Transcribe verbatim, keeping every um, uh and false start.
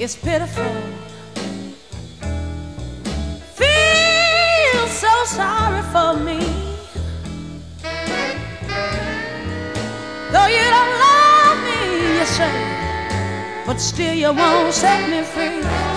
It's pitiful. Feel so sorry for me. Though you don't love me, you say, but still you won't set me free.